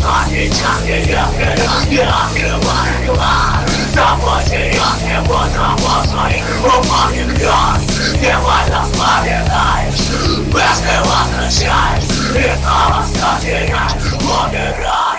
Но сейчас не открывай глаз. Заботе я не буду своих упорных грез. Невольно вспоминаешь, без него прощаешь. И снова теряешь, умираешь.